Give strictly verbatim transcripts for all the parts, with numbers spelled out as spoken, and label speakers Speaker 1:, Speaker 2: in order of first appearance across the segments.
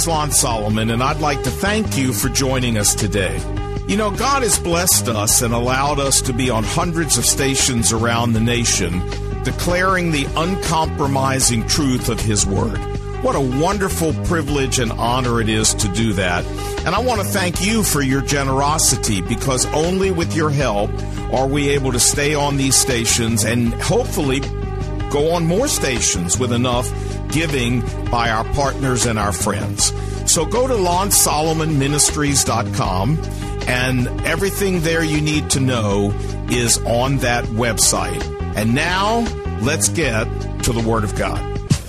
Speaker 1: is Lon Solomon, and I'd like to thank you for joining us today. You know, God has blessed us and allowed us to be on hundreds of stations around the nation, declaring the uncompromising truth of His Word. What a wonderful privilege and honor it is to do that. And I want to thank you for your generosity, because only with your help are we able to stay on these stations and hopefully go on more stations with enough giving by our partners and our friends. So go to lon solomon ministries dot com, and everything there you need to know is on that website. And now, let's get to the Word of God.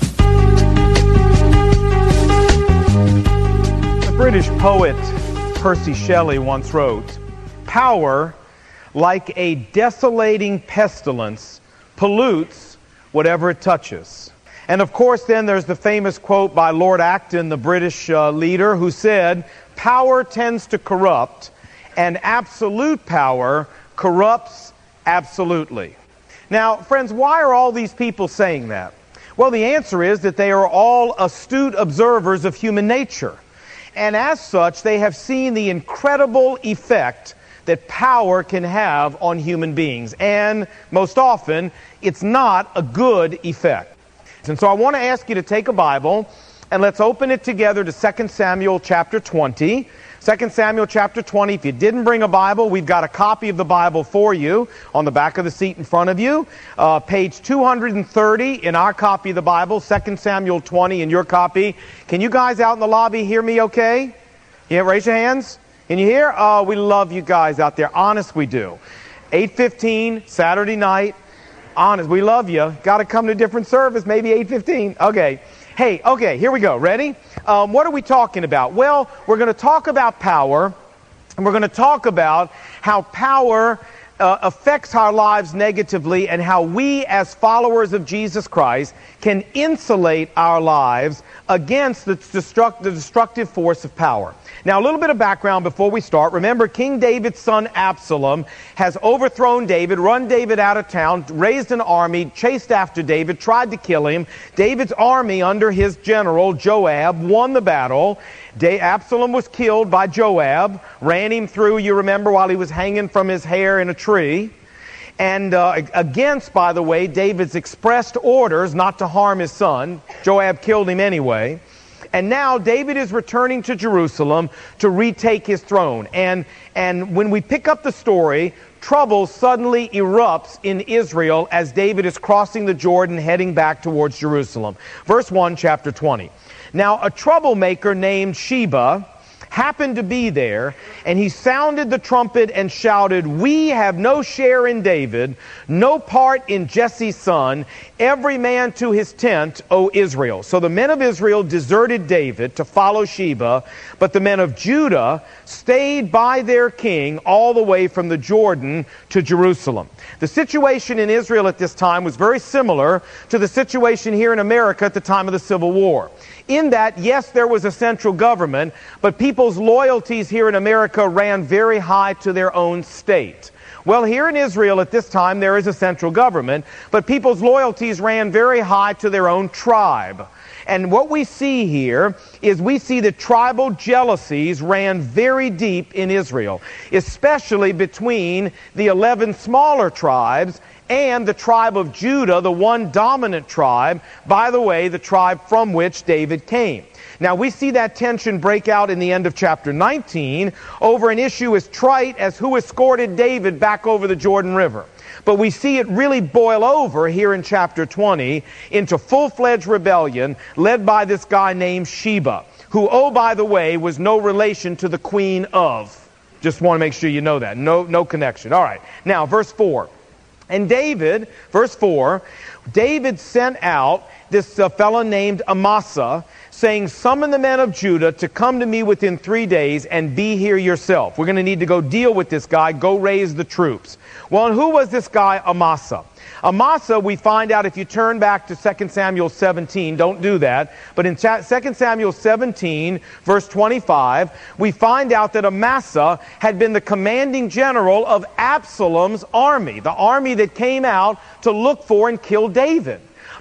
Speaker 2: The British poet Percy Shelley once wrote, "Power, like a desolating pestilence, pollutes whatever it touches." And of course, then there's the famous quote by Lord Acton, the British uh, leader, who said, "Power tends to corrupt, and absolute power corrupts absolutely." Now, friends, why are all these people saying that? Well, the answer is that they are all astute observers of human nature. And as such, they have seen the incredible effect that power can have on human beings. And most often, it's not a good effect. And so I want to ask you to take a Bible and let's open it together to Second Samuel chapter twenty. Second Samuel chapter twenty. If you didn't bring a Bible, we've got a copy of the Bible for you on the back of the seat in front of you. Uh, page two hundred thirty in our copy of the Bible, Second Samuel twenty in your copy. Can you guys out in the lobby hear me okay? Yeah, raise your hands. Can you hear? Oh, we love you guys out there. Honest, we do. eight fifteen, Saturday night. Honest, we love you. Got to come to a different service, maybe eight fifteen. Okay. Hey, okay, here we go. Ready? Um, what are we talking about? Well, we're going to talk about power, and we're going to talk about how power uh, affects our lives negatively, and how we as followers of Jesus Christ can insulate our lives against the, destruct- the destructive force of power. Now, a little bit of background before we start. Remember, King David's son Absalom has overthrown David, run David out of town, raised an army, chased after David, tried to kill him. David's army under his general Joab won the battle. Da- Absalom was killed by Joab, ran him through, you remember, while he was hanging from his hair in a tree. And uh, against, by the way, David's expressed orders not to harm his son. Joab killed him anyway. And now David is returning to Jerusalem to retake his throne. And, and when we pick up the story, trouble suddenly erupts in Israel as David is crossing the Jordan heading back towards Jerusalem. Verse one, chapter twenty. Now a troublemaker named Sheba happened to be there, and he sounded the trumpet and shouted, "We have no share in David, no part in Jesse's son, every man to his tent, O Israel." So the men of Israel deserted David to follow Sheba, but the men of Judah stayed by their king all the way from the Jordan to Jerusalem. The situation in Israel at this time was very similar to the situation here in America at the time of the Civil War. In that, yes, there was a central government, but people's loyalties here in America ran very high to their own state. Well, here in Israel at this time, there is a central government, but people's loyalties ran very high to their own tribe. And what we see here is we see that tribal jealousies ran very deep in Israel, especially between the eleven smaller tribes and the tribe of Judah, the one dominant tribe, by the way, the tribe from which David came. Now, we see that tension break out in the end of chapter nineteen over an issue as trite as who escorted David back over the Jordan River. But we see it really boil over here in chapter twenty into full-fledged rebellion led by this guy named Sheba, who, oh, by the way, was no relation to the queen of. Just want to make sure you know that. No, no connection. All right. Now, verse four. And David, verse four, David sent out this uh, fellow named Amasa, saying, "Summon the men of Judah to come to me within three days and be here yourself." We're going to need to go deal with this guy, go raise the troops. Well, and who was this guy Amasa? Amasa, we find out if you turn back to Second Samuel seventeen, don't do that, but in Second Samuel seventeen, verse twenty-five, we find out that Amasa had been the commanding general of Absalom's army, the army that came out to look for and kill David.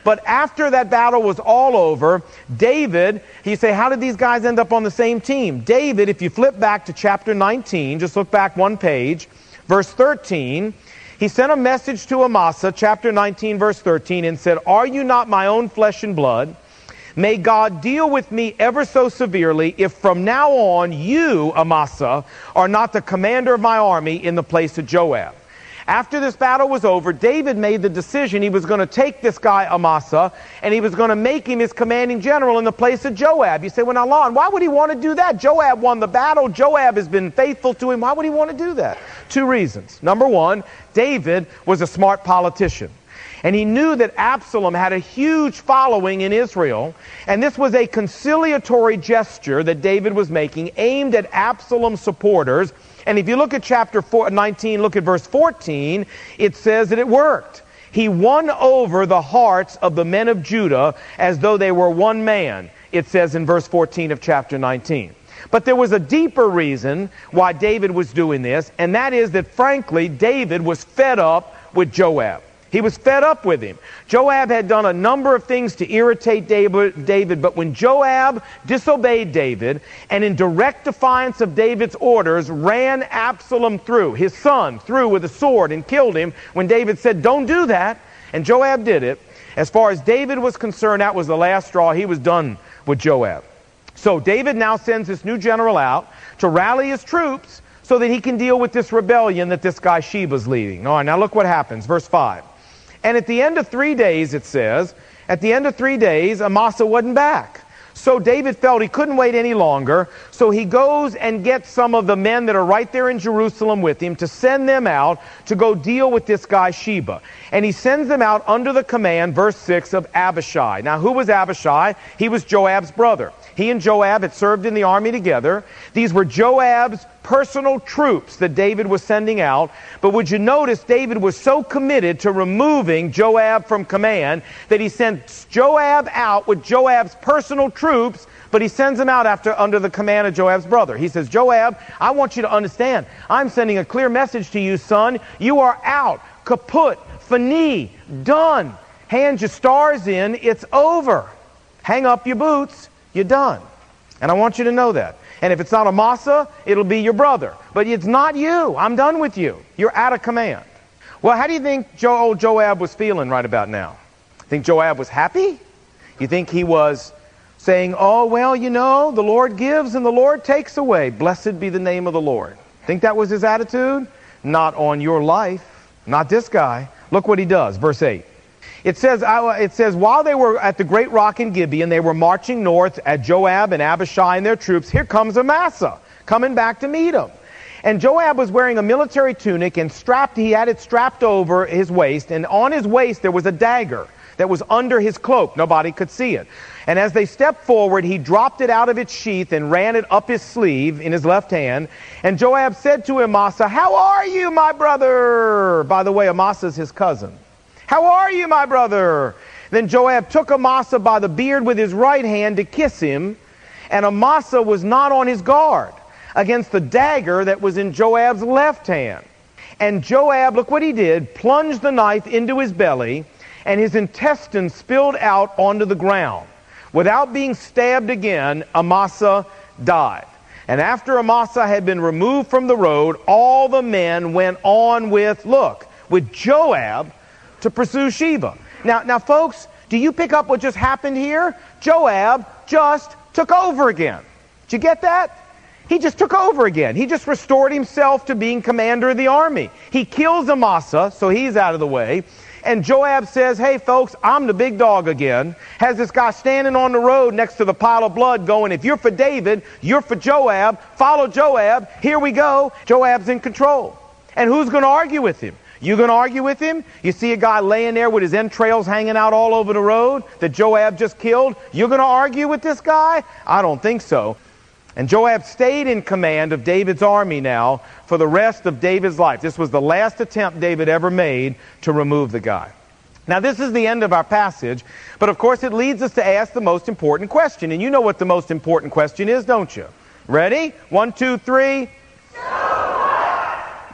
Speaker 2: But after that battle was all over, David, you say, how did these guys end up on the same team? David, if you flip back to chapter nineteen, just look back one page, verse thirteen, he sent a message to Amasa, chapter nineteen, verse thirteen, and said, "Are you not my own flesh and blood? May God deal with me ever so severely if from now on you, Amasa, are not the commander of my army in the place of Joab." After this battle was over, David made the decision he was going to take this guy Amasa and he was going to make him his commanding general in the place of Joab. You say, well, now, Lon, why would he want to do that? Joab won the battle. Joab has been faithful to him. Why would he want to do that? Two reasons. Number one, David was a smart politician. And he knew that Absalom had a huge following in Israel, and this was a conciliatory gesture that David was making aimed at Absalom's supporters. And if you look at chapter nineteen, look at verse fourteen, it says that it worked. He won over the hearts of the men of Judah as though they were one man, it says in verse fourteen of chapter nineteen. But there was a deeper reason why David was doing this, and that is that, frankly, David was fed up with Joab. He was fed up with him. Joab had done a number of things to irritate David, but when Joab disobeyed David and in direct defiance of David's orders ran Absalom through, his son, through with a sword and killed him, when David said, "Don't do that," and Joab did it, as far as David was concerned, that was the last straw. He was done with Joab. So David now sends this new general out to rally his troops so that he can deal with this rebellion that this guy Sheba's leading. All right, now look what happens. Verse five. And at the end of three days, it says, at the end of three days, Amasa wasn't back. So David felt he couldn't wait any longer, so he goes and gets some of the men that are right there in Jerusalem with him to send them out to go deal with this guy Sheba. And he sends them out under the command, verse six, of Abishai. Now, who was Abishai? He was Joab's brother. He and Joab had served in the army together. These were Joab's personal troops that David was sending out. But would you notice David was so committed to removing Joab from command that he sent Joab out with Joab's personal troops, but he sends them out after under the command of Joab's brother. He says, "Joab, I want you to understand, I'm sending a clear message to you, son. You are out, kaput, fini, done. Hand your stars in, it's over. Hang up your boots, you're done." And I want you to know that. And if it's not Amasa, it'll be your brother. But it's not you. I'm done with you. You're out of command. Well, how do you think jo- old Joab was feeling right about now? Think Joab was happy? You think he was saying, "Oh, well, you know, the Lord gives and the Lord takes away. Blessed be the name of the Lord"? Think that was his attitude? Not on your life. Not this guy. Look what he does. Verse eight. It says, it says, while they were at the great rock in Gibeon, they were marching north at Joab and Abishai and their troops. Here comes Amasa, coming back to meet them. And Joab was wearing a military tunic, and strapped, he had it strapped over his waist, and on his waist there was a dagger that was under his cloak. Nobody could see it. And as they stepped forward, he dropped it out of its sheath and ran it up his sleeve in his left hand. And Joab said to Amasa, "How are you, my brother?" By the way, Amasa's his cousin. "How are you, my brother?" Then Joab took Amasa by the beard with his right hand to kiss him, and Amasa was not on his guard against the dagger that was in Joab's left hand. And Joab, look what he did, plunged the knife into his belly, and his intestines spilled out onto the ground. Without being stabbed again, Amasa died. And after Amasa had been removed from the road, all the men went on with, look, with Joab, to pursue Sheba. Now, now, folks, do you pick up what just happened here? Joab just took over again. Did you get that? He just took over again. He just restored himself to being commander of the army. He kills Amasa, so he's out of the way. And Joab says, "Hey, folks, I'm the big dog again." Has this guy standing on the road next to the pile of blood going, "If you're for David, you're for Joab. Follow Joab. Here we go." Joab's in control. And who's going to argue with him? You going to argue with him? You see a guy laying there with his entrails hanging out all over the road that Joab just killed? You're going to argue with this guy? I don't think so. And Joab stayed in command of David's army now for the rest of David's life. This was the last attempt David ever made to remove the guy. Now, this is the end of our passage, but of course it leads us to ask the most important question. And you know what the most important question is, don't you? Ready? One, two, three.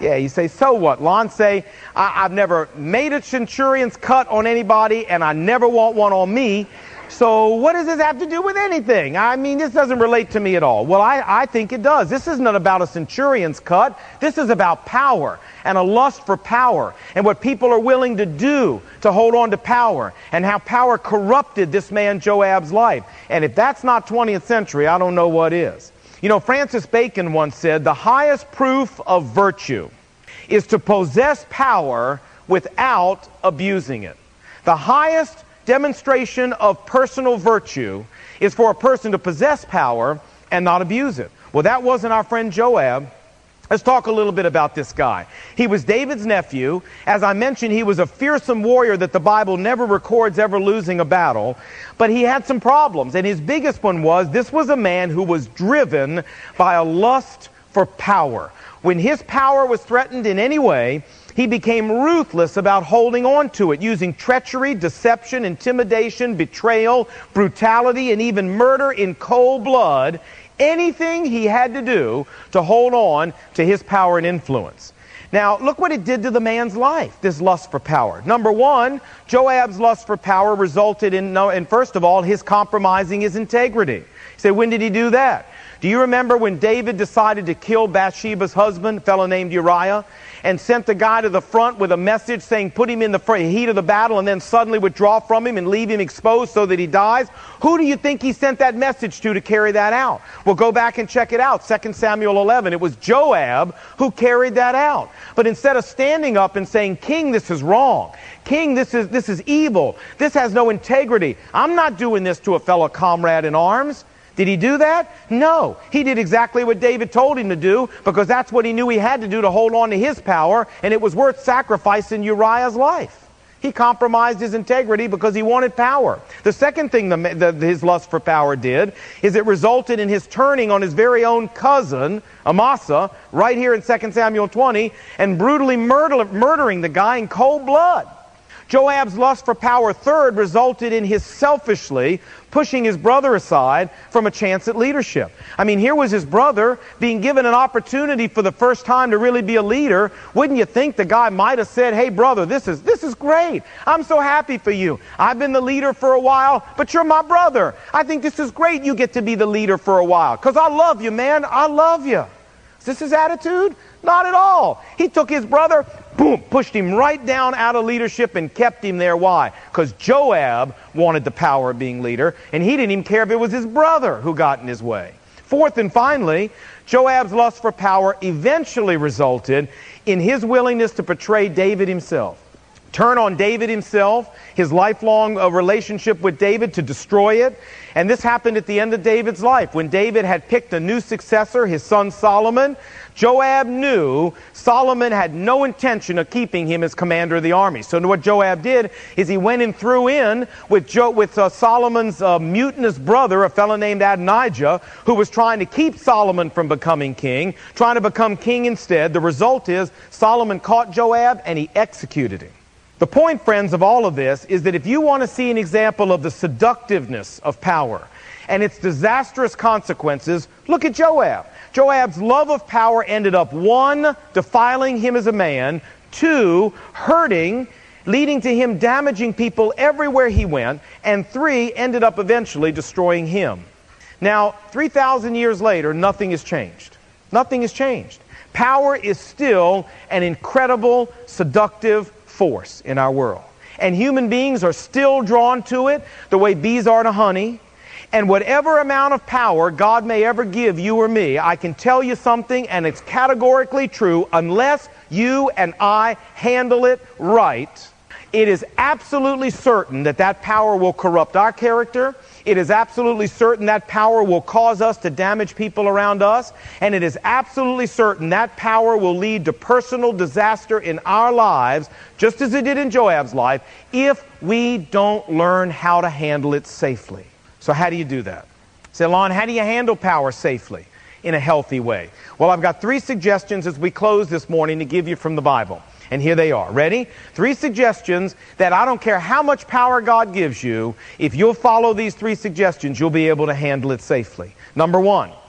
Speaker 2: Yeah, you say, so what? Lon say, I- I've never made a centurion's cut on anybody, and I never want one on me. So what does this have to do with anything? I mean, this doesn't relate to me at all. Well, I, I think it does. This isn't about a centurion's cut. This is about power and a lust for power and what people are willing to do to hold on to power and how power corrupted this man Joab's life. And if that's not twentieth century, I don't know what is. You know, Francis Bacon once said, the highest proof of virtue is to possess power without abusing it. The highest demonstration of personal virtue is for a person to possess power and not abuse it. Well, that wasn't our friend Joab. Let's talk a little bit about this guy. He was David's nephew. As I mentioned, he was a fearsome warrior that the Bible never records ever losing a battle. But he had some problems, and his biggest one was this was a man who was driven by a lust for power. When his power was threatened in any way, he became ruthless about holding on to it, using treachery, deception, intimidation, betrayal, brutality, and even murder in cold blood. Anything he had to do to hold on to his power and influence. Now, look what it did to the man's life, this lust for power. Number one, Joab's lust for power resulted in, and first of all, his compromising his integrity. You say, when did he do that? Do you remember when David decided to kill Bathsheba's husband, a fellow named Uriah, and sent the guy to the front with a message saying put him in the heat of the battle and then suddenly withdraw from him and leave him exposed so that he dies? Who do you think he sent that message to to carry that out? Well, go back and check it out. Second Samuel eleven. It was Joab who carried that out. But instead of standing up and saying, King, this is wrong. King, this is, this is evil. This has no integrity. I'm not doing this to a fellow comrade in arms. Did he do that? No. He did exactly what David told him to do because that's what he knew he had to do to hold on to his power, and it was worth sacrificing Uriah's life. He compromised his integrity because he wanted power. The second thing the, the, his lust for power did is it resulted in his turning on his very own cousin, Amasa, right here in Second Samuel twenty, and brutally murder, murdering the guy in cold blood. Joab's lust for power, third, resulted in his selfishly pushing his brother aside from a chance at leadership. I mean, here was his brother being given an opportunity for the first time to really be a leader. Wouldn't you think the guy might have said, hey, brother, this is, this is great. I'm so happy for you. I've been the leader for a while, but you're my brother. I think this is great you get to be the leader for a while because I love you, man. I love you. Is this his attitude? Not at all. He took his brother, boom, pushed him right down out of leadership and kept him there. Why? Because Joab wanted the power of being leader, and he didn't even care if it was his brother who got in his way. Fourth and finally, Joab's lust for power eventually resulted in his willingness to betray David himself. Turn on David himself, his lifelong uh, relationship with David, to destroy it. And this happened at the end of David's life. When David had picked a new successor, his son Solomon, Joab knew Solomon had no intention of keeping him as commander of the army. So what Joab did is he went and threw in with, jo- with uh, Solomon's uh, mutinous brother, a fellow named Adonijah, who was trying to keep Solomon from becoming king, trying to become king instead. The result is Solomon caught Joab and he executed him. The point, friends, of all of this is that if you want to see an example of the seductiveness of power and its disastrous consequences, look at Joab. Joab's love of power ended up, one, defiling him as a man, two, hurting, leading to him damaging people everywhere he went, and three, ended up eventually destroying him. Now, three thousand years later, nothing has changed. Nothing has changed. Power is still an incredible, seductive force in our world. And human beings are still drawn to it the way bees are to honey. And whatever amount of power God may ever give you or me, I can tell you something, and it's categorically true, unless you and I handle it right, it is absolutely certain that that power will corrupt our character. It is absolutely certain that power will cause us to damage people around us. And it is absolutely certain that power will lead to personal disaster in our lives, just as it did in Joab's life, if we don't learn how to handle it safely. So how do you do that? Say, Lon, how do you handle power safely in a healthy way? Well, I've got three suggestions as we close this morning to give you from the Bible. And here they are. Ready? Three suggestions that I don't care how much power God gives you, if you'll follow these three suggestions, you'll be able to handle it safely. Number one,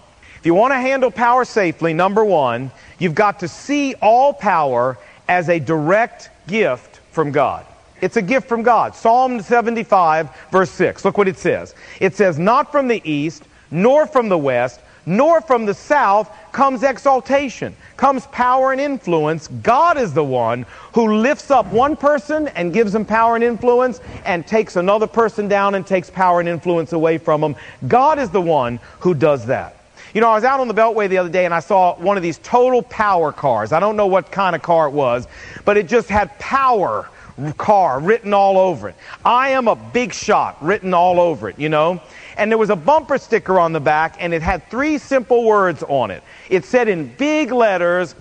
Speaker 2: If you want to handle power safely, number one, you've got to see all power as a direct gift from God. It's a gift from God. Psalm seventy-five, verse six. Look what it says. It says, "Not from the east, nor from the west, nor from the south comes exaltation, comes power and influence. God is the one who lifts up one person and gives them power and influence, and takes another person down and takes power and influence away from them. God is the one who does that." You know, I was out on the Beltway the other day and I saw one of these total power cars. I don't know what kind of car it was, but it just had power car written all over it. "I am a big shot" written all over it, you know. And there was a bumper sticker on the back, and it had three simple words on it. It said in big letters,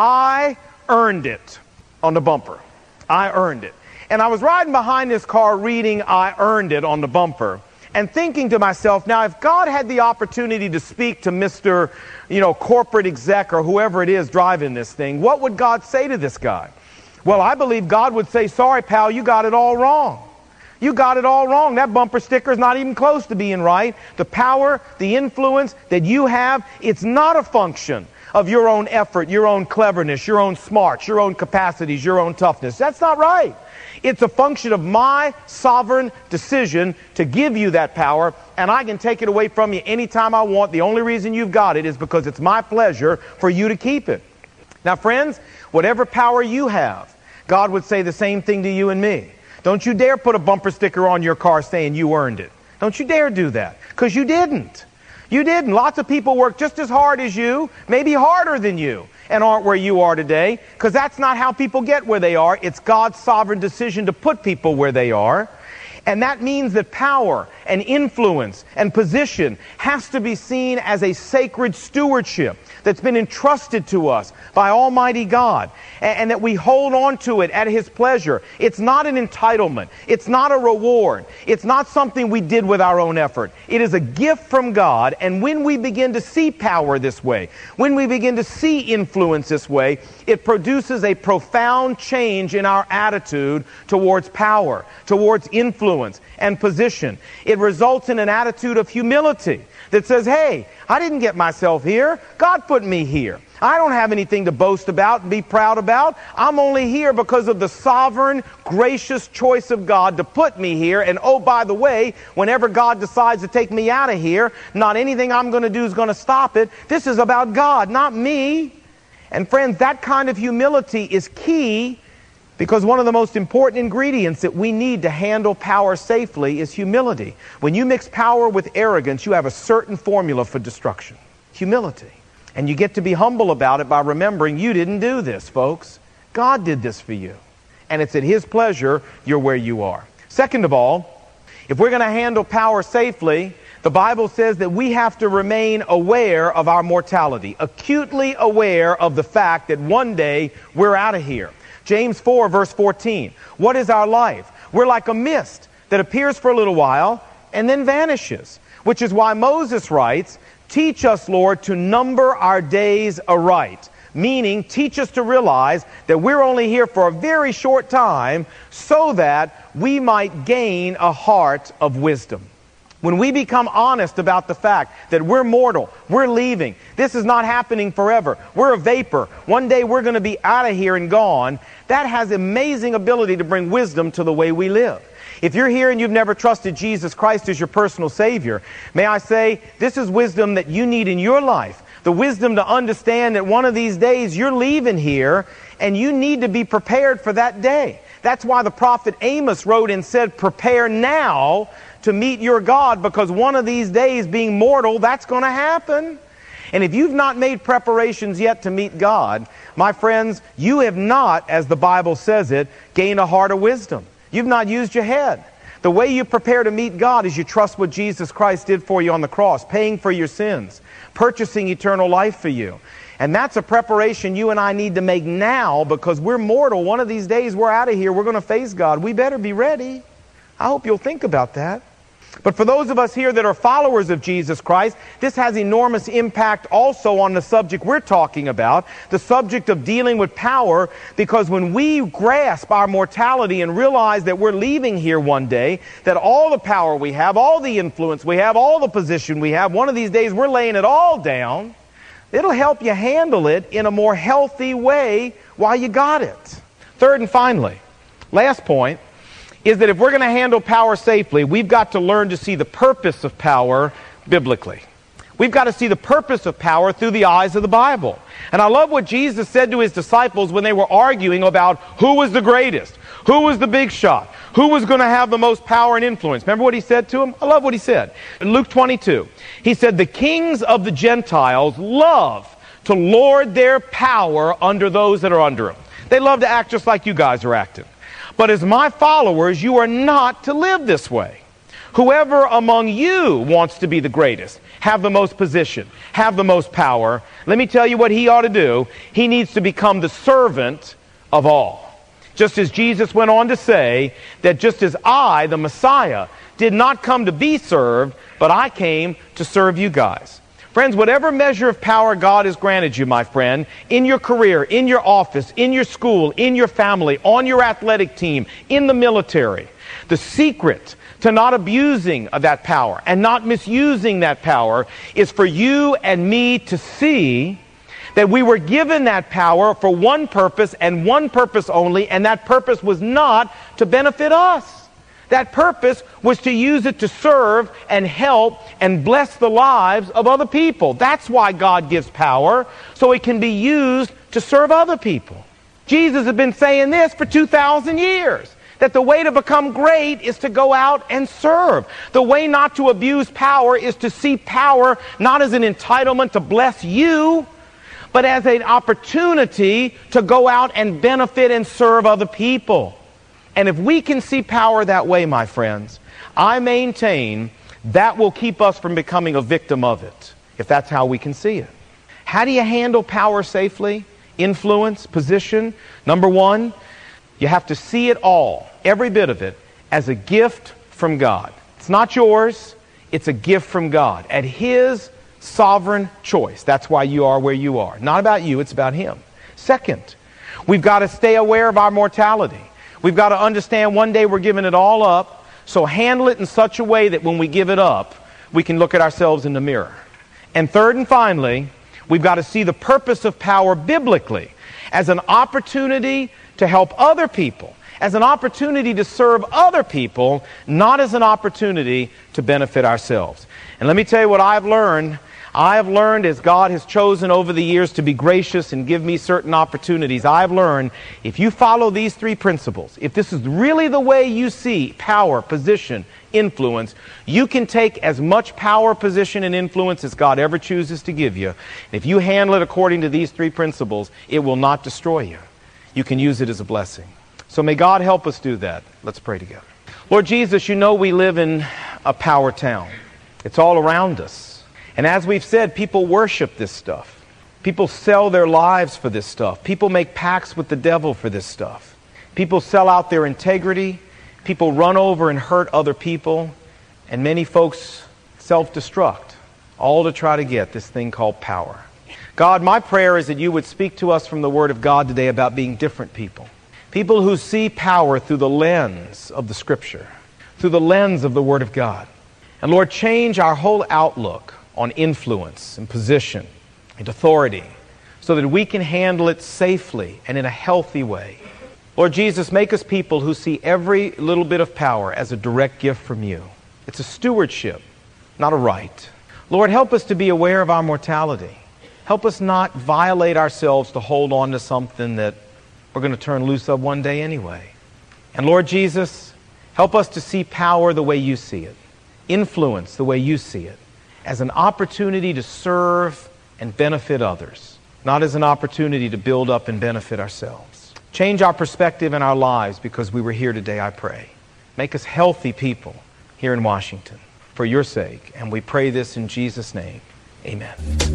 Speaker 2: "I earned it," on the bumper. I earned it. And I was riding behind this car reading "I earned it" on the bumper, and thinking to myself, now if God had the opportunity to speak to Mister you know, corporate exec or whoever it is driving this thing, what would God say to this guy? Well, I believe God would say, "Sorry, pal, you got it all wrong. You got it all wrong. That bumper sticker is not even close to being right. The power, the influence that you have, it's not a function of your own effort, your own cleverness, your own smarts, your own capacities, your own toughness. That's not right. It's a function of my sovereign decision to give you that power, and I can take it away from you anytime I want. The only reason you've got it is because it's my pleasure for you to keep it." Now, friends, whatever power you have, God would say the same thing to you and me. Don't you dare put a bumper sticker on your car saying you earned it. Don't you dare do that, because you didn't. You didn't. Lots of people work just as hard as you, maybe harder than you, and aren't where you are today, because that's not how people get where they are. It's God's sovereign decision to put people where they are. And that means that power and influence and position has to be seen as a sacred stewardship that's been entrusted to us by Almighty God, and, and that we hold on to it at His pleasure. It's not an entitlement. It's not a reward. It's not something we did with our own effort. It is a gift from God, and when we begin to see power this way, when we begin to see influence this way, it produces a profound change in our attitude towards power, towards influence and position. It results in an attitude of humility that says, "Hey, I didn't get myself here. God put me here. I don't have anything to boast about and be proud about. I'm only here because of the sovereign, gracious choice of God to put me here. And oh, by the way, whenever God decides to take me out of here, not anything I'm going to do is going to stop it. This is about God, not me." And friends, that kind of humility is key, because one of the most important ingredients that we need to handle power safely is humility. When you mix power with arrogance, you have a certain formula for destruction. Humility. And you get to be humble about it by remembering you didn't do this, folks. God did this for you. And it's at His pleasure you're where you are. Second of all, if we're going to handle power safely, the Bible says that we have to remain aware of our mortality, acutely aware of the fact that one day we're out of here. James four, verse fourteen. What is our life? We're like a mist that appears for a little while and then vanishes. Which is why Moses writes, "Teach us, Lord, to number our days aright." Meaning, teach us to realize that we're only here for a very short time so that we might gain a heart of wisdom. When we become honest about the fact that we're mortal, we're leaving, this is not happening forever, we're a vapor, one day we're going to be out of here and gone, that has amazing ability to bring wisdom to the way we live. If you're here and you've never trusted Jesus Christ as your personal Savior, may I say, this is wisdom that you need in your life. The wisdom to understand that one of these days you're leaving here and you need to be prepared for that day. That's why the prophet Amos wrote and said, "Prepare now to meet your God, because one of these days, being mortal, that's going to happen." And if you've not made preparations yet to meet God, my friends, you have not, as the Bible says it, gained a heart of wisdom. You've not used your head. The way you prepare to meet God is you trust what Jesus Christ did for you on the cross, paying for your sins, purchasing eternal life for you. And that's a preparation you and I need to make now, because we're mortal. One of these days we're out of here. We're going to face God. We better be ready. I hope you'll think about that. But for those of us here that are followers of Jesus Christ, this has enormous impact also on the subject we're talking about, the subject of dealing with power, because when we grasp our mortality and realize that we're leaving here one day, that all the power we have, all the influence we have, all the position we have, one of these days we're laying it all down, It'll help you handle it in a more healthy way while you got it. Third and finally, last point, is that if we're going to handle power safely, we've got to learn to see the purpose of power biblically. We've got to see the purpose of power through the eyes of the Bible. And I love what Jesus said to his disciples when they were arguing about who was the greatest, who was the big shot, who was going to have the most power and influence. Remember what he said to them? I love what he said. In Luke twenty-two, he said, the kings of the Gentiles love to lord their power under those that are under them. They love to act just like you guys are acting. But as my followers, you are not to live this way. Whoever among you wants to be the greatest, have the most position, have the most power, let me tell you what he ought to do. He needs to become the servant of all. Just as Jesus went on to say that just as I, the Messiah, did not come to be served, but I came to serve you guys. Friends, whatever measure of power God has granted you, my friend, in your career, in your office, in your school, in your family, on your athletic team, in the military, the secret to not abusing of that power and not misusing that power is for you and me to see that we were given that power for one purpose and one purpose only, and that purpose was not to benefit us. That purpose was to use it to serve and help and bless the lives of other people. That's why God gives power, so it can be used to serve other people. Jesus has been saying this for two thousand years, that the way to become great is to go out and serve. The way not to abuse power is to see power not as an entitlement to bless you, but as an opportunity to go out and benefit and serve other people. And if we can see power that way, my friends, I maintain that will keep us from becoming a victim of it, if that's how we can see it. How do you handle power safely? Influence, position. Number one, you have to see it all, every bit of it, as a gift from God. It's not yours, it's a gift from God at His sovereign choice. That's why you are where you are. Not about you, it's about Him. Second, we've got to stay aware of our mortality. We've got to understand one day we're giving it all up, so handle it in such a way that when we give it up, we can look at ourselves in the mirror. And third and finally, we've got to see the purpose of power biblically as an opportunity to help other people, as an opportunity to serve other people, not as an opportunity to benefit ourselves. And let me tell you what I've learned. I have learned, as God has chosen over the years to be gracious and give me certain opportunities, I've learned if you follow these three principles, if this is really the way you see power, position, influence, you can take as much power, position, and influence as God ever chooses to give you. And if you handle it according to these three principles, it will not destroy you. You can use it as a blessing. So may God help us do that. Let's pray together. Lord Jesus, you know we live in a power town. It's all around us. And as we've said, people worship this stuff. People sell their lives for this stuff. People make pacts with the devil for this stuff. People sell out their integrity. People run over and hurt other people. And many folks self-destruct, all to try to get this thing called power. God, my prayer is that you would speak to us from the Word of God today about being different people. People who see power through the lens of the Scripture, through the lens of the Word of God. And Lord, change our whole outlook on influence and position and authority so that we can handle it safely and in a healthy way. Lord Jesus, make us people who see every little bit of power as a direct gift from you. It's a stewardship, not a right. Lord, help us to be aware of our mortality. Help us not violate ourselves to hold on to something that we're going to turn loose of one day anyway. And Lord Jesus, help us to see power the way you see it, influence the way you see it, as an opportunity to serve and benefit others, not as an opportunity to build up and benefit ourselves. Change our perspective in our lives because we were here today, I pray. Make us healthy people here in Washington for your sake. And we pray this in Jesus' name. Amen.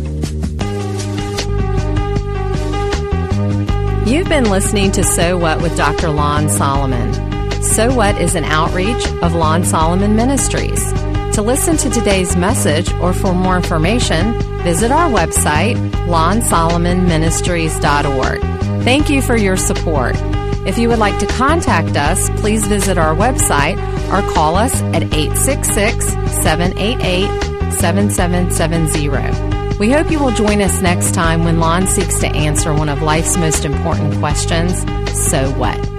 Speaker 3: You've been listening to So What with Doctor Lon Solomon. So What is an outreach of Lon Solomon Ministries. To listen to today's message or for more information, visit our website, lon solomon ministries dot org. Thank you for your support. If you would like to contact us, please visit our website or call us at eight six six, seven eight eight, seven seven seven zero. We hope you will join us next time when Lon seeks to answer one of life's most important questions, so what?